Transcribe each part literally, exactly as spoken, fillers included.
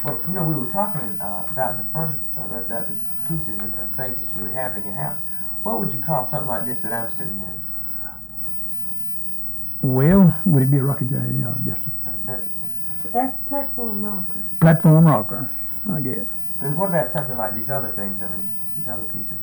Well, you know, we were talking uh, about the front, uh, about, about the pieces of, of things that you would have in your house. What would you call something like this that I'm sitting in? Well, would it be a rocking chair? You know, just a That, that, That's a platform rocker. platform rocker, I guess. but what about something like these other things over here? These other pieces?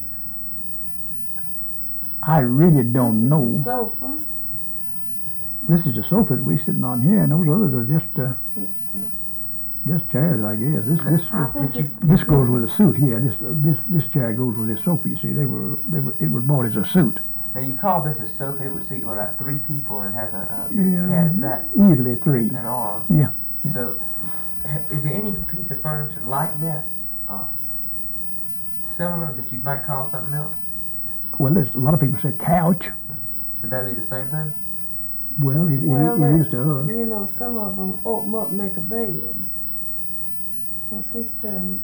I really don't know. This is a sofa. This is the sofa that we're sitting on here, and those others are just uh, It's, uh, just chairs, I guess. This this I think But you, it's- this goes with a suit here. This this this chair goes with this sofa. You see, they were they were it was bought as a suit. now you call this a sofa, it would seat what, about three people and has a, a Yeah, pad back easily three. and arms. Yeah. So, ha- is there any piece of furniture like that, uh, similar, that you might call something else? Well, there's a lot of people say couch. Would that be the same thing? Well, it, Well, it, they- it is to us. you know, some of them open up and make a bed. But this doesn't.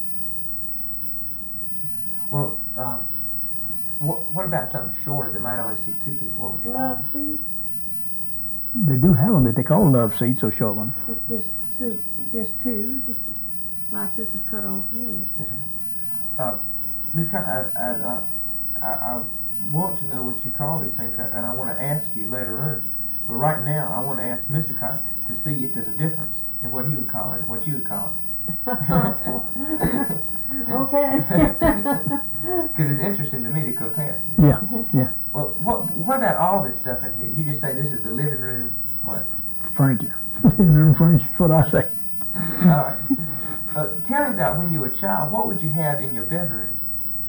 Well, uh, what, what about something shorter that might only seat two people? What would you call Love it? seat, They do have them that they call love seats, those short ones. it's just suit, just two, just like this is cut off here. Yes, sir. Uh, Miz Cotton, I, I, uh, I, I want to know what you call these things, and I want to ask you later on. But right now, I want to ask Mister Cotton to see if there's a difference in what he would call it and what you would call it. Okay. Because it's interesting to me to compare. Yeah, yeah. Well, what what about all this stuff in here? You just say this is the living room. What? Furniture. Living room furniture is what I say. All right. Uh, tell me about when you were a child. What would you have in your bedroom?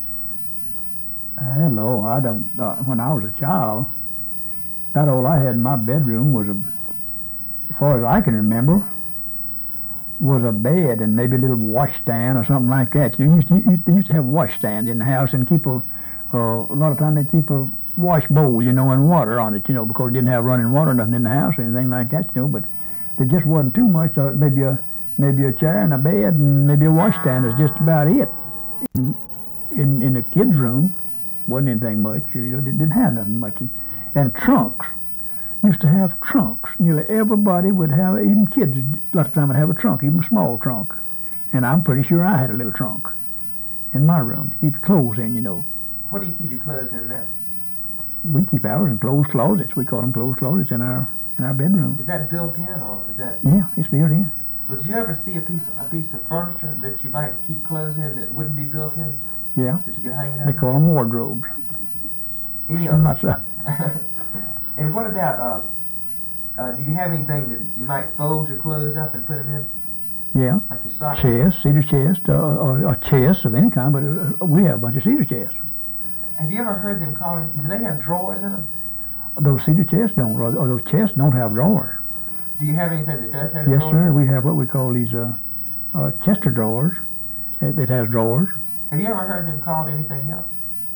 Hello, I don't. Uh, when I was a child, about all I had in my bedroom was a, as far as I can remember, was a bed and maybe a little washstand or something like that. You used to, you, they used to have washstands in the house and keep a, uh, a lot of time they keep a wash bowl, you know, and water on it, you know, because it didn't have running water, nothing in the house or anything like that, you know. But there just wasn't too much. Uh, maybe a maybe a chair and a bed and maybe a washstand is just about it. In in, in the kids' room, wasn't anything much. You know, they didn't have nothing much. And, and trunks. Used to have trunks. Nearly everybody would have, even kids, a lot of time would have a trunk, even a small trunk. And I'm pretty sure I had a little trunk in my room to keep your clothes in, you know. What do you keep your clothes in now? We keep ours in closed closets. We call them closed closets in our in our bedroom. Is that built in, or is that? Yeah, it's built in. Well, did you ever see a piece a piece of furniture that you might keep clothes in that wouldn't be built in? Yeah. That you could hang it They up? call them wardrobes. Any I'm other? not sure. And what about, uh, uh, do you have anything that you might fold your clothes up and put them in? Yeah. Like your socks? Chest, cedar chest, uh, or, or chests of any kind, but uh, we have a bunch of cedar chests. Have you ever heard them calling, do they have drawers in them? Those cedar chests don't, or those chests don't have drawers. Do you have anything that does have Yes, drawers? sir. We have what we call these uh, uh, Chester drawers. It, it has drawers. Have you ever heard them called anything else?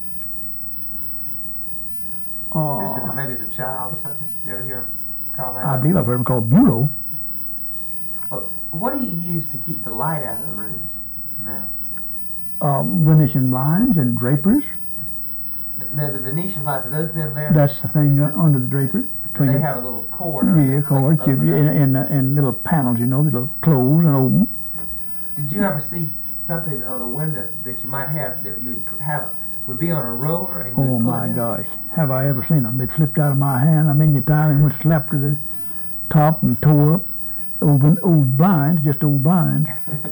This is Uh, maybe as a child or something. You ever hear them call that? I believe I've heard them called bureau. Well, what do you use to keep the light out of the rooms now? Uh, Venetian blinds and draperies. Now, the Venetian lights, are those them there? That's the thing uh, under the drapery. Between They the, have a little cord. on yeah, it, cord, like, you, open up. and, and, uh, and little panels, you know, that'll close and open. Did you ever see something on a window that you might have that you'd have would be on a roller and you Oh pull my it in? gosh, have I ever seen them? They slipped out of my hand. I mean, the time and went slapped to the top and tore up. Old, old blinds, just old blinds.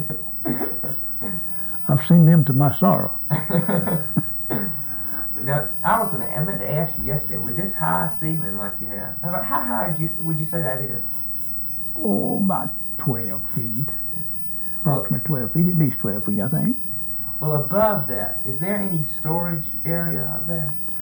I've seen them to my sorrow. Now, I was going to, I meant to ask you yesterday, with this high ceiling like you have, how about- how high do you, would you say that is? Oh, about twelve feet. Approximately twelve feet, at least twelve feet, I think. Well, above that, is there any storage area up there?